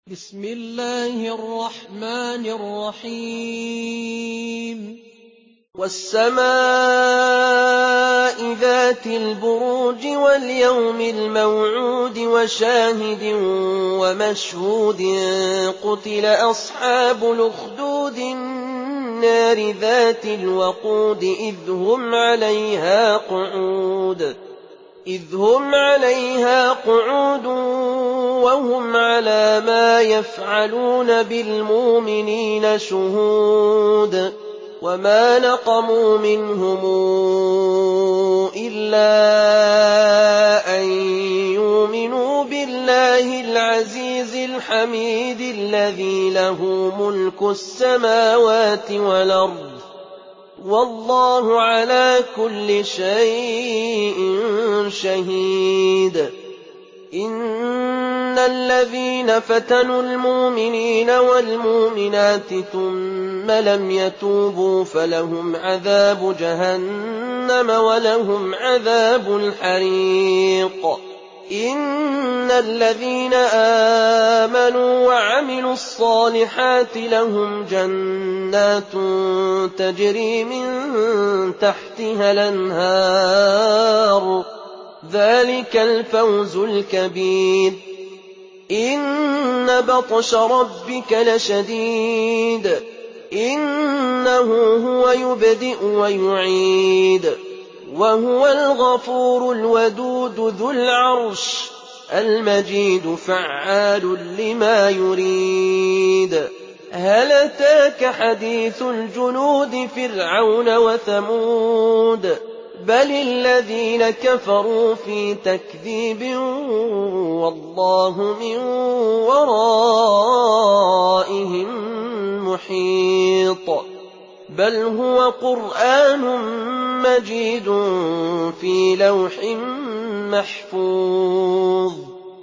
بسم الله الرحمن الرحيم والسماء ذات البروج واليوم الموعود وشاهد ومشهود قتل أصحاب الأخدود النار ذات الوقود إذ هم عليها قعود وهم على ما يفعلون بالمؤمنين شهود وما نقموا منهم إلا أن يؤمنوا بالله العزيز الحميد الذي له ملك السماوات والأرض والله على كل شيء شهيد إن الذين فتنوا المؤمنين والمؤمنات ثم لم يتوبوا فلهم عذاب جهنم ولهم عذاب الحريق إن الذين آمنوا وعملوا الصالحات لهم جنات تجري من تحتها الأنهار ذلك الفوز الكبير إن بطش ربك لشديد إنه هو يبدئ ويعيد وهو الغفور الودود ذو العرش المجيد فعال لما يريد هل أتاك حديث الجنود فرعون وثمود بل الذين كفروا في تكذيب والله من ورائهم محيط بل هو قرآن مجيد في لوح محفوظ